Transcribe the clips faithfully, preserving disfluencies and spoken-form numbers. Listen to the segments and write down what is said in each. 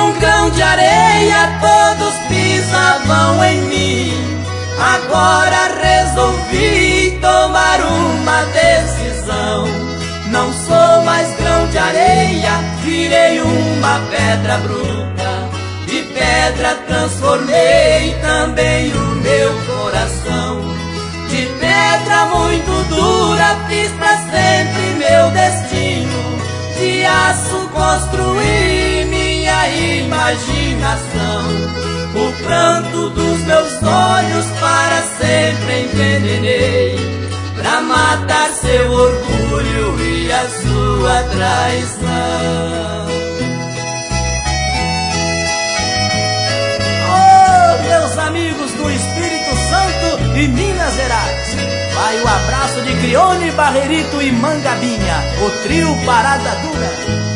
um grão de areia todos pisavam em mim. Agora resolvi tomar uma decisão. Não sou mais grão de areia, virei uma pedra bruta. De pedra transformei também o meu coração. De pedra muito dura fiz pra sempre meu destino. De aço construí minha imaginação. O pranto dos meus olhos para sempre envenenei, pra matar seu orgulho e a sua traição. Oh, meus amigos do Espírito Santo e Minas Gerais, vai o abraço de Crione, Barrerito e Mangabinha, o trio Parada Dura.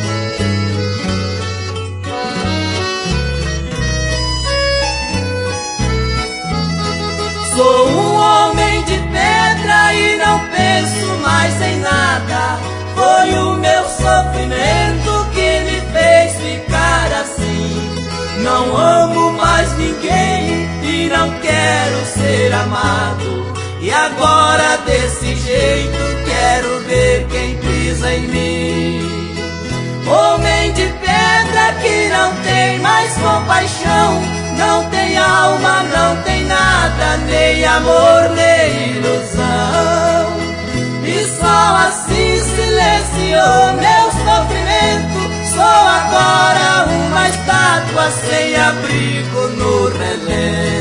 Sou um homem de pedra e não penso mais em nada. Foi o meu sofrimento que me fez ficar assim. Não amo mais ninguém e não quero ser amado. E agora desse jeito quero ver quem pisa em mim. Homem de pedra que não tem mais compaixão, não tem alma, não tem nada, nem amor, nem ilusão. E só assim silenciou meu sofrimento. Sou agora uma estátua sem abrigo no relento.